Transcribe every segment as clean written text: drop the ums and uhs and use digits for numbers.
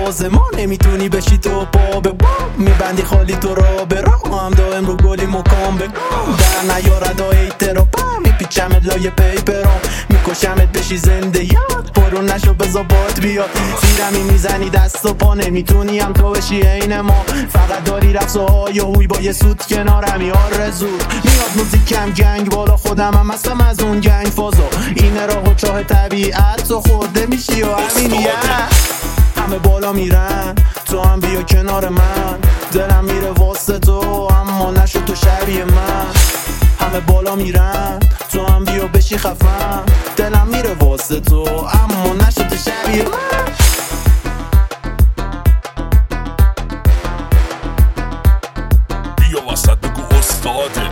حوزه ما نمیتونی بشی تو پا به با میبندی خالی تو را به راه هم دائم رو گلی مکام به در نیارد ایترا با میپیچمت لای پیپرام میکشمت بشی زنده یاد پرون نشو بزا باد بیاد زیرمی میزنی دست و پا نمیتونی هم تو بشی عین ما فقط داری رفت و های و هوی با یه سود کنارمی آرزو میاد موزیکم گنگ بالا خودم هم هستم از اون گنگ فازا این راه و چاه طبیعت تو خورده میشی و همین همه بالا میرن تو هم بیا کنار من دلم میره واسه تو اما نشو تو شبیه من همه بالا میرن تو هم بیا بشی خفن دلم میره واسه تو اما نشو تو شبیه من بیا وسط بگو استاده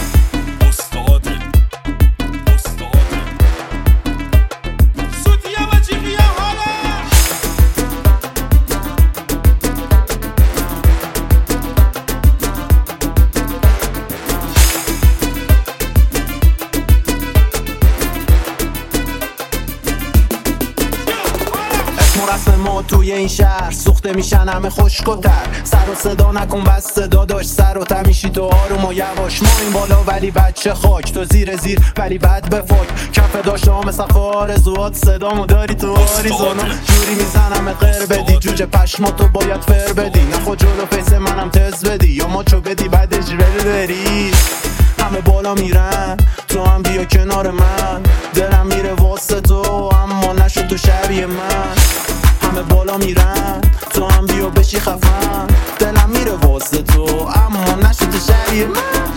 رسم ما توی این شهر سوخته میشن همه خشک‌تر سر و صدا نکن بس صدا داشت سر و تمیشی تو آروم و یواش ما این بالا ولی بچه خاک تو زیر ولی بد بفاک کف داشته ها مثل آرزوات صدامو داری تو آریزونا جوری میزنم غیر بدی جوجه پشما تو باید فر بدی نخود جلو پیس منم تز بدی یا ما چو بدی بعد اجرل بری همه بالا میرن تو هم بیا کنار من دلم میره واسه تو اما نشو تو شبیه من همه بالا میرن تو هم بیا بشی خفن دلم میره واسه تو اما نشو تو شبیه من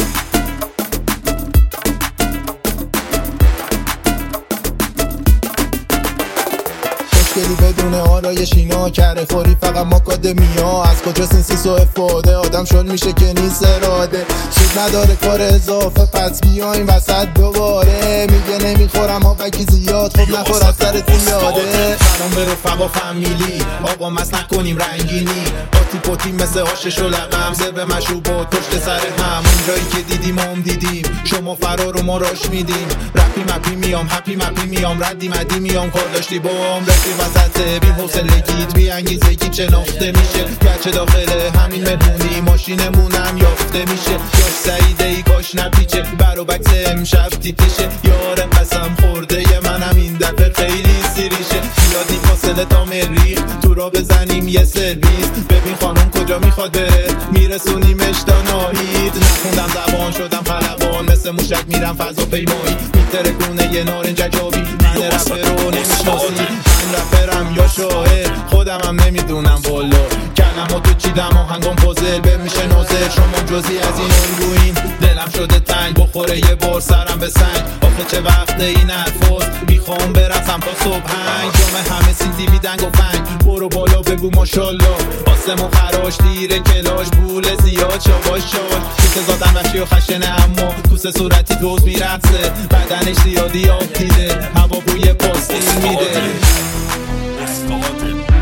مشکلی بدون آرایش اینا کره خوری فقط ماکادمیا از کجا سینسیس و افاده آدم شل میشه که نیست اراده سود نداره کار اضافه پس بیایم وسط دوباره میگه نمیخورم ها وکی زیاد خب نخور از سرتون یاده سلام به رفقا فامیلی آقا مس نکنیم رنگینی پاتی پاتی مثل آشش و لقم زب مشروب و پشت سر هم اونجایی که دیدیم هم دیدیم شما فرار و ما راش میدیم رپی مپی میام هپی مپی میام ردی مدی میام کار داشتی با هم رفی وسط بی حوصلگیت بی انگیزگیت شناخته میشه گرچه داخل همین مهمونی ماشینمونم یافته میشه یاش سعیده ای کاش نپیچه برو بکس امشب تیتیشه یار قسم خورده ی منم این دفعه خیلی سیریشه زیادی فاصله تا مریخ تو را بزنیم یه سرویس ببین خانم کجا میخواد بره میرسونیمش تا ناهید نخوندم زبان شدم خلبان مثل موشک میرم فضا پیمایی میترکونه یه نارنجک آبی من رپر رو نمیشناسی من رپرم یا شاعر خودم هم نمیدونم والا کلماتو چیدم آهنگام پازل به میشه نازل شما جزی از این الگوین دلم شده تنگ بخوره یه بار سرم به سنگ آخه چه وقت این حرفاست میخوام برسم تا صبحنگ جامعه همه سیزی میدنگ و فنگ برو بالا بگو ماشالله آسمون خراش دیره کلاش بول زیاد شواش شاش توسه زادن وشی و خشنه اما توسه صورتی دوز میرقصه بدنش زیادی آب دیده هوا بوی پاستیل میده